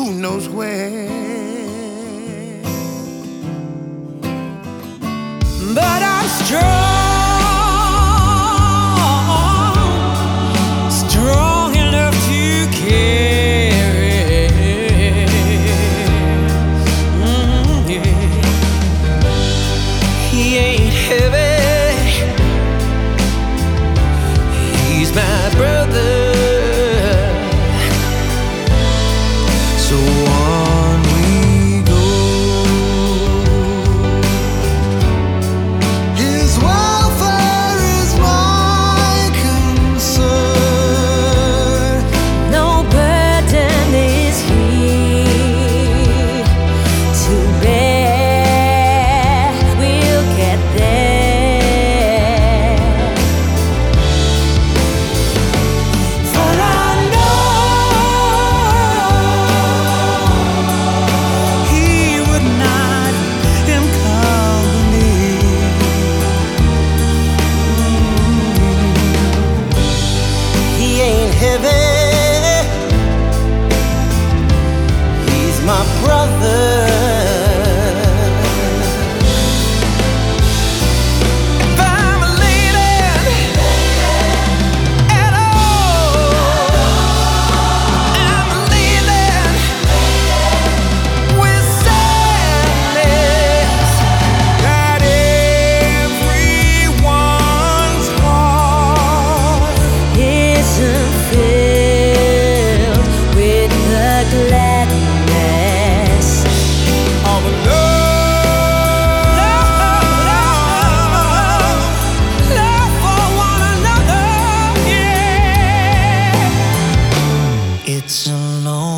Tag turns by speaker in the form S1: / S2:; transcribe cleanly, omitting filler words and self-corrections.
S1: knows where. But I'm strong enough to carry. Yeah. He ain't heavy, he's my brother. So on we go. His welfare is my concern.
S2: No burden is he to bear. We'll get there. For I know
S1: He would not him company. He ain't heavy, he's my brother. If I'm leaning at all, I'm leaning with sadness that everyone's heart
S2: isn't filled with the gladness
S1: of love for one another. Yeah, it's a long